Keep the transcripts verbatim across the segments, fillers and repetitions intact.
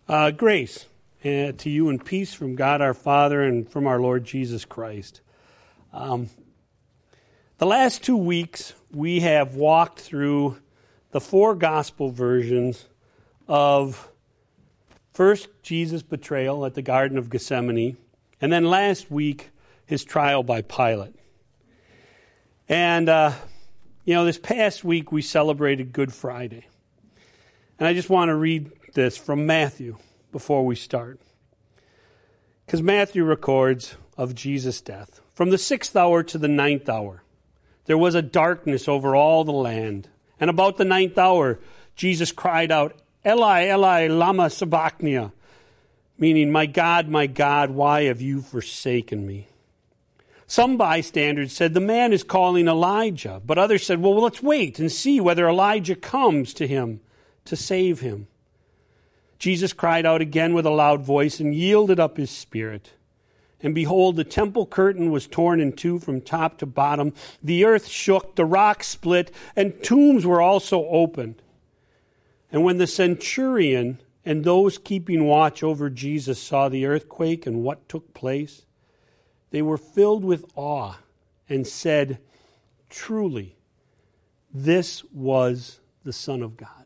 Uh, grace uh, to you and peace from God our Father and from our Lord Jesus Christ. Um, the last two weeks we have walked through the four gospel versions of first Jesus' betrayal at the Garden of Gethsemane, and then last week his trial by Pilate. And, uh, you know, this past week we celebrated Good Friday. And I just want to read this from Matthew before we start. Because Matthew records of Jesus' death. From the sixth hour to the ninth hour, there was a darkness over all the land. And about the ninth hour, Jesus cried out, Eli, Eli, lama sabachthani, meaning, my God, my God, why have you forsaken me? Some bystanders said, the man is calling Elijah. But others said, well, let's wait and see whether Elijah comes to him to save him. Jesus cried out again with a loud voice and yielded up his spirit. And behold, the temple curtain was torn in two from top to bottom. The earth shook, the rocks split, and tombs were also opened. And when the centurion and those keeping watch over Jesus saw the earthquake and what took place, they were filled with awe and said, truly, this was the Son of God.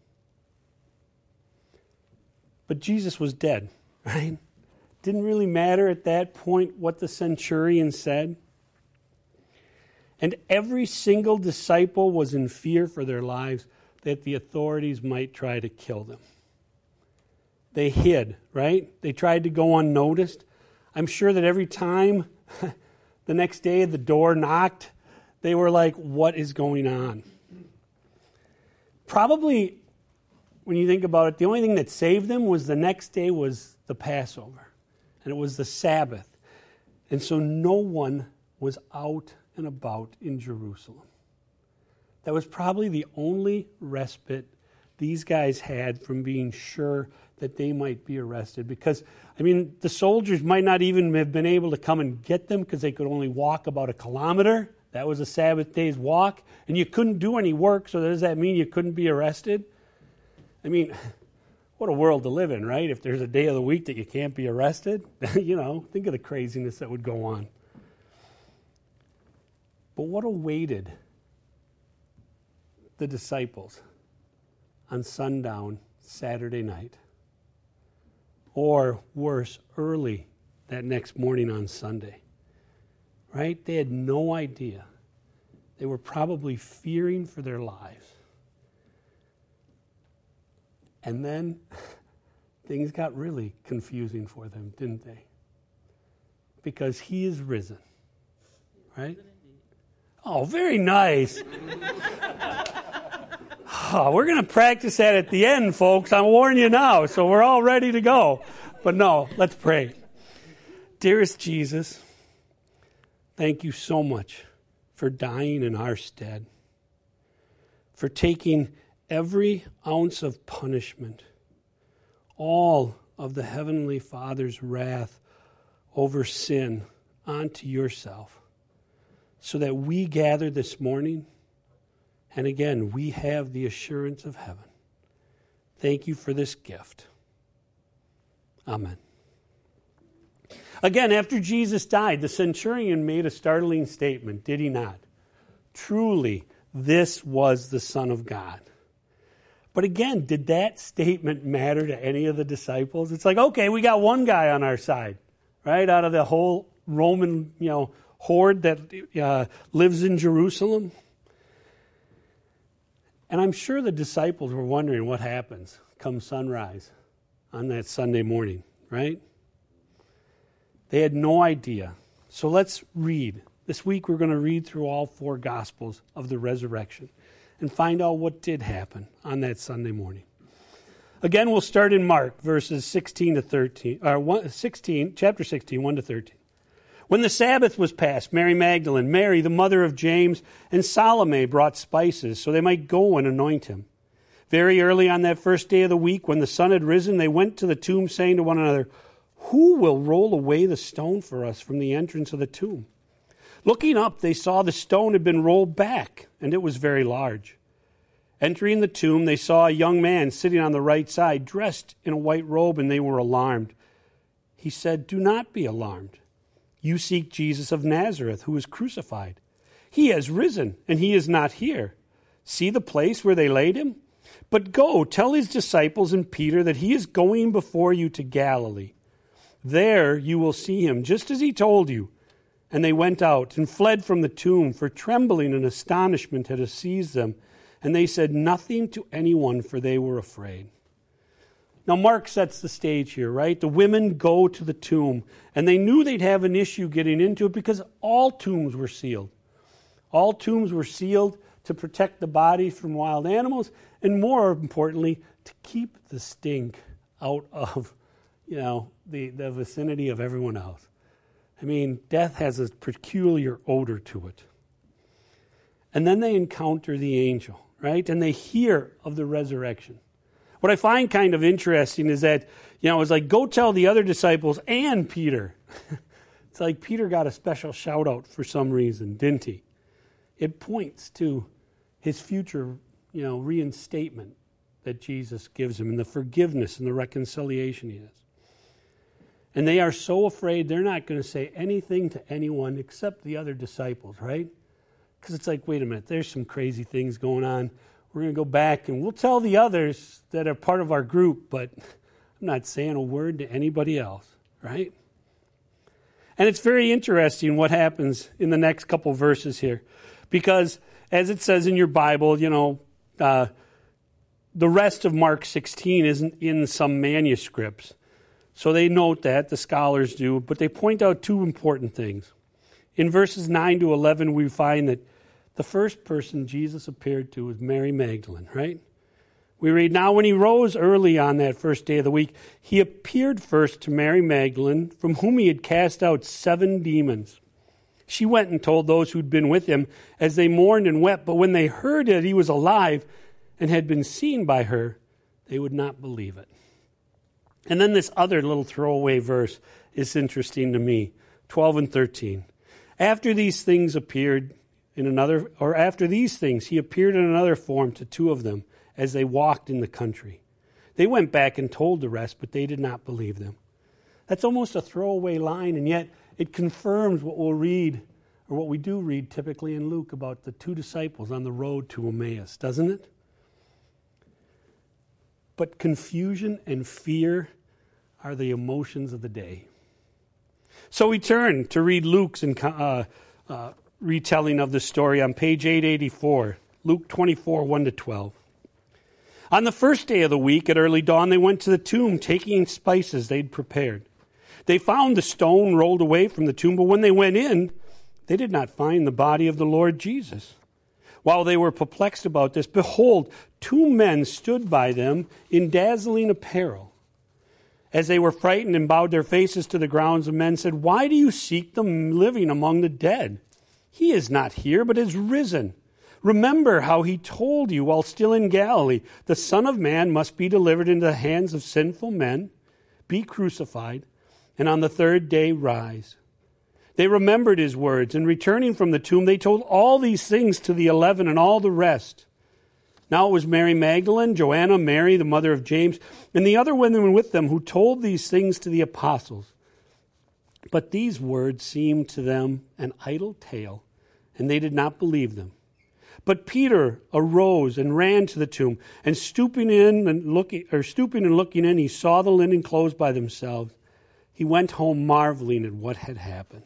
But Jesus was dead, right? Didn't really matter at that point what the centurion said. And every single disciple was in fear for their lives that the authorities might try to kill them. They hid, right? They tried to go unnoticed. I'm sure that every time the next day the door knocked, they were like, what is going on? Probably, when you think about it, the only thing that saved them was the next day was the Passover. And it was the Sabbath. And so no one was out and about in Jerusalem. That was probably the only respite these guys had from being sure that they might be arrested. Because, I mean, the soldiers might not even have been able to come and get them because they could only walk about a kilometer. That was a Sabbath day's walk. And you couldn't do any work, so does that mean you couldn't be arrested? I mean, what a world to live in, right? If there's a day of the week that you can't be arrested, you know, think of the craziness that would go on. But what awaited the disciples on sundown Saturday night? Or worse, early that next morning on Sunday, right? They had no idea. They were probably fearing for their lives. And then things got really confusing for them, didn't they? Because he is risen, right? Oh, very nice. Oh, we're going to practice that at the end, folks. I'm warning you now, so we're all ready to go. But no, let's pray. Dearest Jesus, thank you so much for dying in our stead, for taking every ounce of punishment, all of the Heavenly Father's wrath over sin onto yourself, so that we gather this morning, and again, we have the assurance of heaven. Thank you for this gift. Amen. Again, after Jesus died, the centurion made a startling statement, did he not? Truly, this was the Son of God. But again, did that statement matter to any of the disciples? It's like, okay, we got one guy on our side, right? Out of the whole Roman, you know, horde that uh, lives in Jerusalem. And I'm sure the disciples were wondering what happens come sunrise on that Sunday morning, right? They had no idea. So let's read. This week we're going to read through all four Gospels of the resurrection and find out what did happen on that Sunday morning. Again, we'll start in Mark, verses sixteen to thirteen, or sixteen, chapter sixteen, one to thirteen. When the Sabbath was past, Mary Magdalene, Mary, the mother of James, and Salome brought spices so they might go and anoint him. Very early on that first day of the week, when the sun had risen, they went to the tomb, saying to one another, who will roll away the stone for us from the entrance of the tomb? Looking up, they saw the stone had been rolled back, and it was very large. Entering the tomb, they saw a young man sitting on the right side, dressed in a white robe, and they were alarmed. He said, "Do not be alarmed. You seek Jesus of Nazareth, who was crucified. He has risen, and he is not here. See the place where they laid him? But go, tell his disciples and Peter that he is going before you to Galilee. There you will see him, just as he told you." And they went out and fled from the tomb, for trembling and astonishment had seized them. And they said nothing to anyone, for they were afraid. Now, Mark sets the stage here, right? The women go to the tomb, and they knew they'd have an issue getting into it because all tombs were sealed. All tombs were sealed to protect the body from wild animals, and more importantly, to keep the stink out of, you know, the, the vicinity of everyone else. I mean, death has a peculiar odor to it. And then they encounter the angel, right? And they hear of the resurrection. What I find kind of interesting is that, you know, it's like, go tell the other disciples and Peter. It's like Peter got a special shout out for some reason, didn't he? It points to his future, you know, reinstatement that Jesus gives him and the forgiveness and the reconciliation he has. And they are so afraid they're not going to say anything to anyone except the other disciples, right? Because it's like, wait a minute, there's some crazy things going on. We're going to go back and we'll tell the others that are part of our group, but I'm not saying a word to anybody else, right? And it's very interesting what happens in the next couple verses here. Because as it says in your Bible, you know, uh, the rest of Mark sixteen isn't in some manuscripts. So they note that, the scholars do, but they point out two important things. In verses nine to eleven, we find that the first person Jesus appeared to was Mary Magdalene, right? We read, "Now when he rose early on that first day of the week, he appeared first to Mary Magdalene, from whom he had cast out seven demons. She went and told those who'd been with him as they mourned and wept, but when they heard that he was alive and had been seen by her, they would not believe it." And then this other little throwaway verse is interesting to me, twelve and thirteen. After these things appeared in another, or after these things, he appeared in another form to two of them as they walked in the country. They went back and told the rest, but they did not believe them. That's almost a throwaway line, and yet it confirms what we'll read, or what we do read typically in Luke about the two disciples on the road to Emmaus, doesn't it? But confusion and fear are the emotions of the day. So we turn to read Luke's uh, uh, retelling of the story on page eight eighty-four, Luke twenty-four, one to twelve. On the first day of the week at early dawn, they went to the tomb, taking spices they'd prepared. They found the stone rolled away from the tomb, but when they went in, they did not find the body of the Lord Jesus. While they were perplexed about this, behold, two men stood by them in dazzling apparel. As they were frightened and bowed their faces to the ground, the men said, "Why do you seek the living among the dead? He is not here, but is risen. Remember how he told you while still in Galilee, the Son of Man must be delivered into the hands of sinful men, be crucified, and on the third day rise." They remembered his words, and returning from the tomb, they told all these things to the eleven and all the rest. Now it was Mary Magdalene, Joanna, Mary, the mother of James, and the other women with them who told these things to the apostles. But these words seemed to them an idle tale, and they did not believe them. But Peter arose and ran to the tomb, and stooping in and looking, or stooping and looking in, he saw the linen clothes by themselves. He went home marveling at what had happened.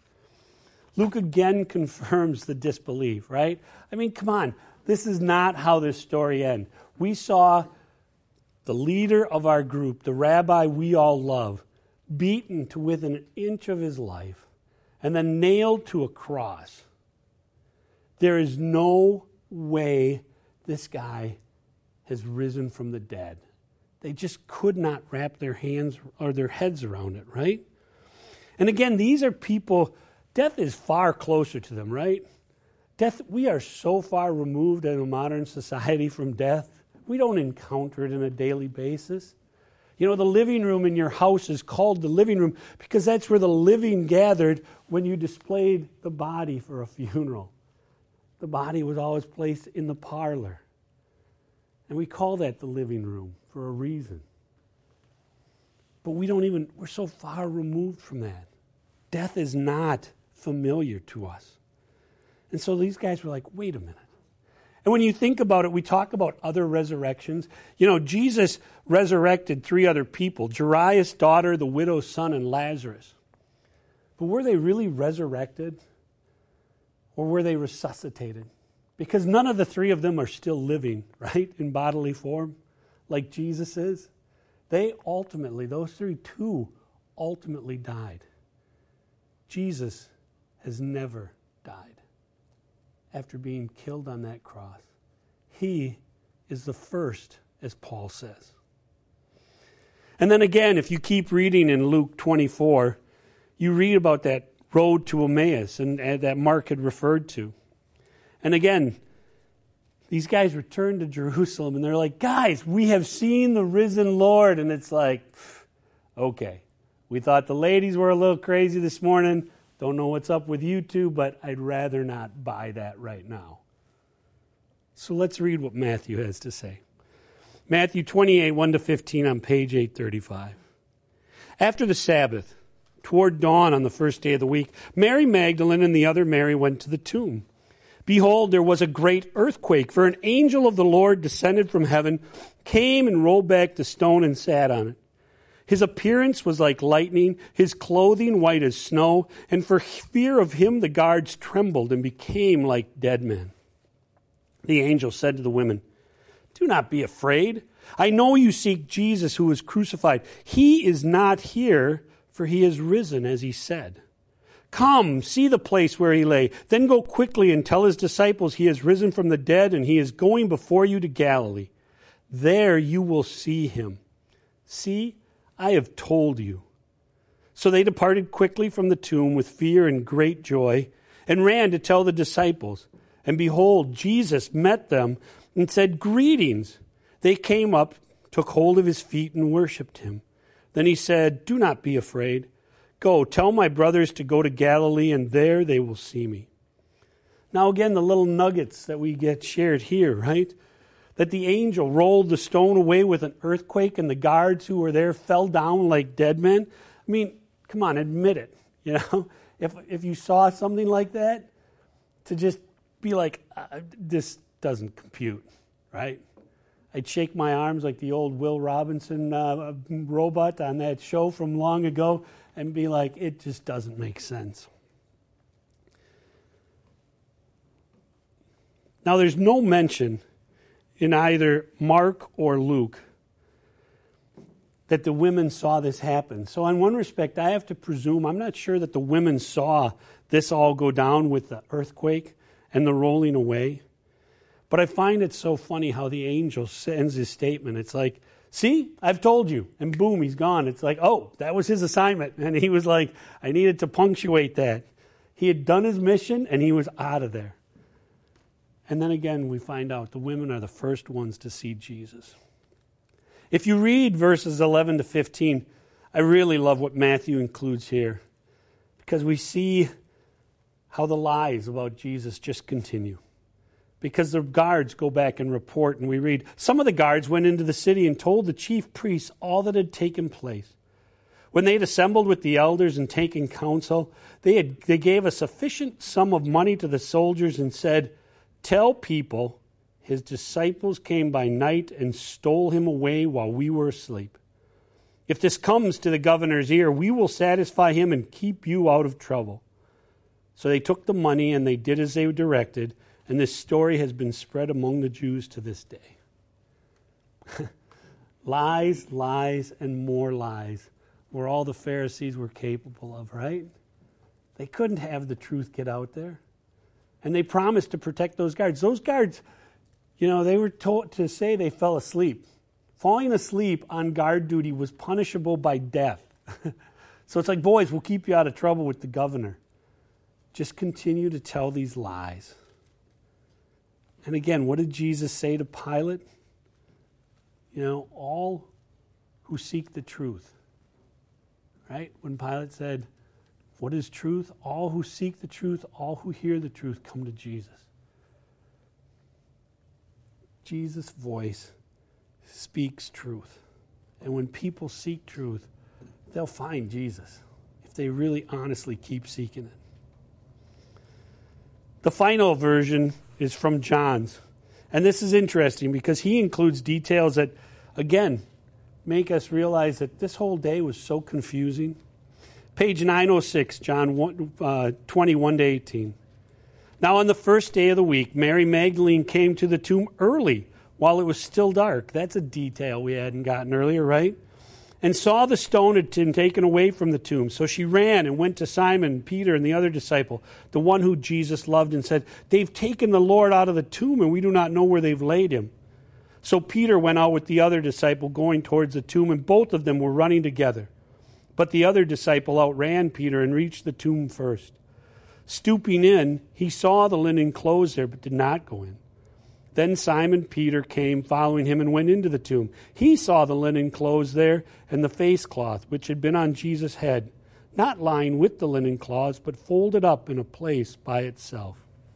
Luke again confirms the disbelief, right? I mean, come on. This is not how this story ends. We saw the leader of our group, the rabbi we all love, beaten to within an inch of his life and then nailed to a cross. There is no way this guy has risen from the dead. They just could not wrap their hands or their heads around it, right? And again, these are people, death is far closer to them, right? Death, we are so far removed in a modern society from death. We don't encounter it on a daily basis. You know, the living room in your house is called the living room because that's where the living gathered when you displayed the body for a funeral. The body was always placed in the parlor. And we call that the living room for a reason. But we don't even, we're so far removed from that. Death is not familiar to us. And so these guys were like, wait a minute. And when you think about it, we talk about other resurrections. You know, Jesus resurrected three other people, Jairus' daughter, the widow's son, and Lazarus. But were they really resurrected? Or were they resuscitated? Because none of the three of them are still living, right, in bodily form, like Jesus is. They ultimately, those three, two, ultimately died. Jesus has never died after being killed on that cross. He is the first, as Paul says. And then again, if you keep reading in Luke twenty-four, you read about that road to Emmaus and, and that Mark had referred to. And again, these guys return to Jerusalem and they're like, guys, we have seen the risen Lord. And it's like, okay, we thought the ladies were a little crazy this morning. Don't know what's up with you two, but I'd rather not buy that right now. So let's read what Matthew has to say. Matthew twenty-eight, one to fifteen on page eight thirty-five. After the Sabbath, toward dawn on the first day of the week, Mary Magdalene and the other Mary went to the tomb. Behold, there was a great earthquake, for an angel of the Lord descended from heaven, came and rolled back the stone and sat on it. His appearance was like lightning, his clothing white as snow, and for fear of him the guards trembled and became like dead men. The angel said to the women, do not be afraid. I know you seek Jesus who was crucified. He is not here, for he is risen, as he said. Come, see the place where he lay. Then go quickly and tell his disciples he has risen from the dead, and he is going before you to Galilee. There you will see him. See, I have told you. So they departed quickly from the tomb with fear and great joy, and ran to tell the disciples. And behold, Jesus met them and said, greetings. They came up, took hold of his feet, and worshipped him. Then he said, do not be afraid. Go, tell my brothers to go to Galilee, and there they will see me. Now again, the little nuggets that we get shared here, right? That the angel rolled the stone away with an earthquake, and the guards who were there fell down like dead men. I mean, come on, admit it. You know, if if you saw something like that, to just be like, uh, this doesn't compute, right? I'd shake my arms like the old Will Robinson uh, robot on that show from long ago and be like, it just doesn't make sense. Now, there's no mention in either Mark or Luke that the women saw this happen. So in one respect, I have to presume, I'm not sure that the women saw this all go down with the earthquake and the rolling away. But I find it so funny how the angel sends his statement. It's like, see, I've told you. And boom, he's gone. It's like, oh, that was his assignment. And he was like, I needed to punctuate that. He had done his mission and he was out of there. And then again, we find out the women are the first ones to see Jesus. If you read verses eleven to fifteen, I really love what Matthew includes here, because we see how the lies about Jesus just continue. Because the guards go back and report, and we read, some of the guards went into the city and told the chief priests all that had taken place. When they had assembled with the elders and taken counsel, they had, they gave a sufficient sum of money to the soldiers and said, tell people his disciples came by night and stole him away while we were asleep. If this comes to the governor's ear, we will satisfy him and keep you out of trouble. So they took the money and they did as they were directed, and this story has been spread among the Jews to this day. Lies, lies, and more lies were all the Pharisees were capable of, right? They couldn't have the truth get out there. And they promised to protect those guards. Those guards, you know, they were told to say they fell asleep. Falling asleep on guard duty was punishable by death. So it's like, boys, we'll keep you out of trouble with the governor. Just continue to tell these lies. And again, what did Jesus say to Pilate? You know, all who seek the truth. Right? When Pilate said, what is truth? All who seek the truth, all who hear the truth, come to Jesus. Jesus' voice speaks truth. And when people seek truth, they'll find Jesus if they really honestly keep seeking it. The final version is from John's. And this is interesting because he includes details that, again, make us realize that this whole day was so confusing. Page nine oh six, John twenty-one to eighteen. Now on the first day of the week, Mary Magdalene came to the tomb early while it was still dark. That's a detail we hadn't gotten earlier, right? And saw the stone had been taken away from the tomb. So she ran and went to Simon, Peter, and the other disciple, the one who Jesus loved, and said, "They've taken the Lord out of the tomb, and we do not know where they've laid him." So Peter went out with the other disciple, going towards the tomb, and both of them were running together. But the other disciple outran Peter and reached the tomb first. Stooping in, he saw the linen clothes there, but did not go in. Then Simon Peter came following him and went into the tomb. He saw the linen clothes there and the face cloth which had been on Jesus' head, not lying with the linen cloths, but folded up in a place by itself.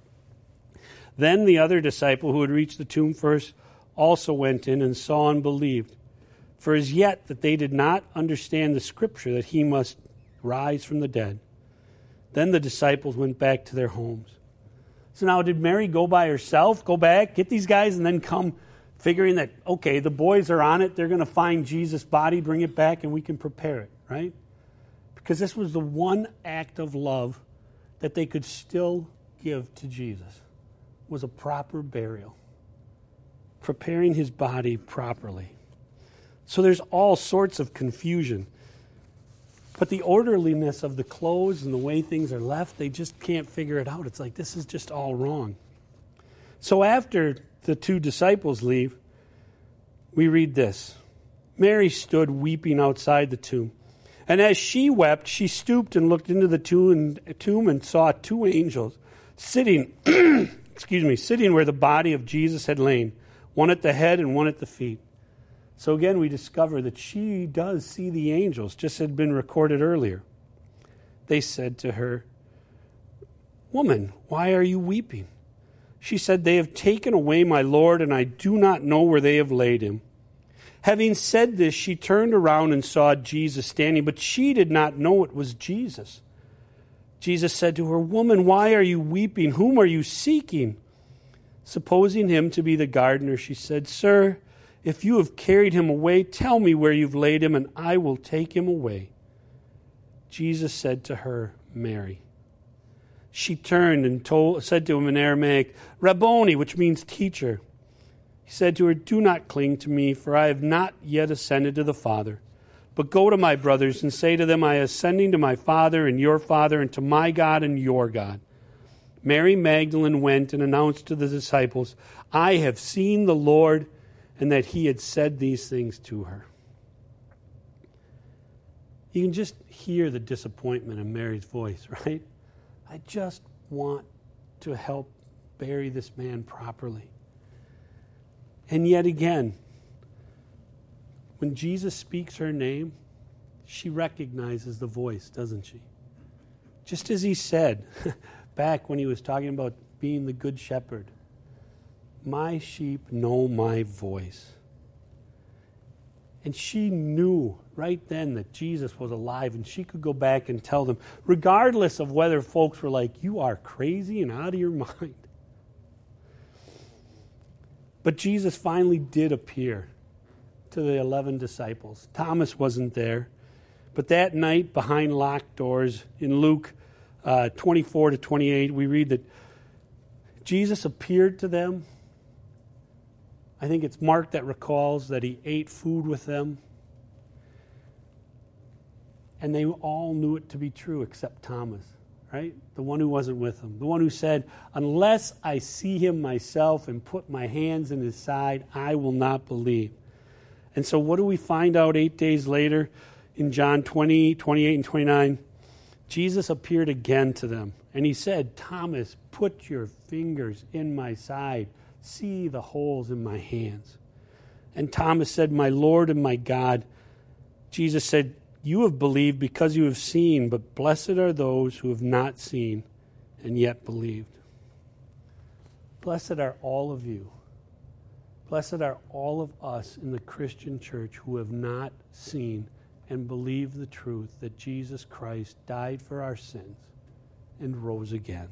Then the other disciple who had reached the tomb first also went in and saw and believed. For as yet that they did not understand the scripture that he must rise from the dead. Then the disciples went back to their homes. So now did Mary go by herself, go back, get these guys, and then come figuring that, okay, the boys are on it, they're going to find Jesus' body, bring it back, and we can prepare it, right? Because this was the one act of love that they could still give to Jesus, was a proper burial, preparing his body properly. So there's all sorts of confusion. But the orderliness of the clothes and the way things are left, they just can't figure it out. It's like, this is just all wrong. So after the two disciples leave, we read this. Mary stood weeping outside the tomb. And as she wept, she stooped and looked into the tomb and saw two angels sitting, excuse me, sitting where the body of Jesus had lain, one at the head and one at the feet. So again, we discover that she does see the angels, just had been recorded earlier. They said to her, "Woman, why are you weeping?" She said, "They have taken away my Lord, and I do not know where they have laid him." Having said this, she turned around and saw Jesus standing, but she did not know it was Jesus. Jesus said to her, "Woman, why are you weeping? Whom are you seeking?" Supposing him to be the gardener, she said, "Sir, if you have carried him away, tell me where you've laid him, and I will take him away." Jesus said to her, "Mary." She turned and told, said to him in Aramaic, "Rabboni," which means teacher. He said to her, "Do not cling to me, for I have not yet ascended to the Father. But go to my brothers and say to them, I am ascending to my Father and your Father, and to my God and your God." Mary Magdalene went and announced to the disciples, "I have seen the Lord," and that he had said these things to her. You can just hear the disappointment in Mary's voice, right? I just want to help bury this man properly. And yet again, when Jesus speaks her name, she recognizes the voice, doesn't she? Just as he said back when he was talking about being the good shepherd, "My sheep know my voice." And she knew right then that Jesus was alive, and she could go back and tell them, regardless of whether folks were like, "You are crazy and out of your mind." But Jesus finally did appear to the eleven disciples. Thomas wasn't there. But that night, behind locked doors, in Luke uh, twenty-four to twenty-eight, we read that Jesus appeared to them. I think it's Mark that recalls that he ate food with them. And they all knew it to be true except Thomas, right? The one who wasn't with him. The one who said, "Unless I see him myself and put my hands in his side, I will not believe." And so what do we find out eight days later in John twenty, twenty-eight, and twenty-nine? Jesus appeared again to them. And he said, "Thomas, put your fingers in my side. See the holes in my hands." And Thomas said, "My Lord and my God." Jesus said, "You have believed because you have seen, but blessed are those who have not seen and yet believed." Blessed are all of you. Blessed are all of us in the Christian church who have not seen and believed the truth that Jesus Christ died for our sins and rose again.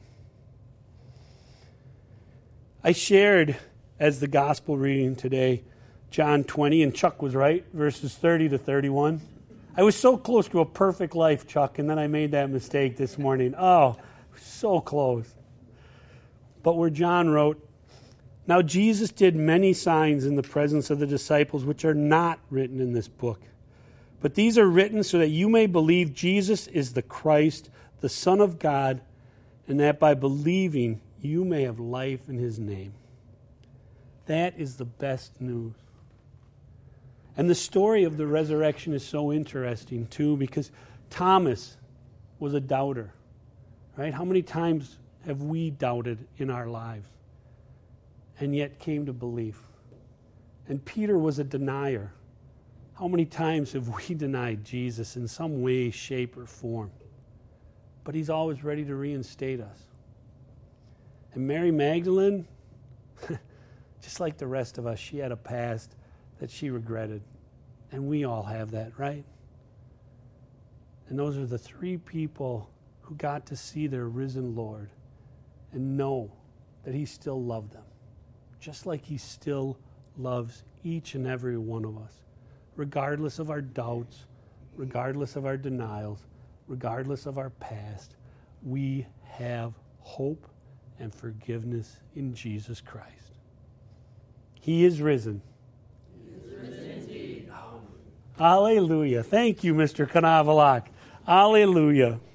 I shared as the gospel reading today, John twenty, and Chuck was right, verses thirty to thirty-one. I was so close to a perfect life, Chuck, and then I made that mistake this morning. Oh, so close. But where John wrote, "Now Jesus did many signs in the presence of the disciples, which are not written in this book. But these are written so that you may believe Jesus is the Christ, the Son of God, and that by believing you may have life in his name." That is the best news. And the story of the resurrection is so interesting, too, because Thomas was a doubter, right? How many times have we doubted in our lives and yet came to belief? And Peter was a denier. How many times have we denied Jesus in some way, shape, or form? But he's always ready to reinstate us. And Mary Magdalene, just like the rest of us, she had a past that she regretted. And we all have that, right? And those are the three people who got to see their risen Lord and know that he still loved them, just like he still loves each and every one of us, regardless of our doubts, regardless of our denials, regardless of our past. We have hope and forgiveness in Jesus Christ. He is risen. He is risen indeed. Hallelujah. Thank you, Mister Kanavalak. Hallelujah.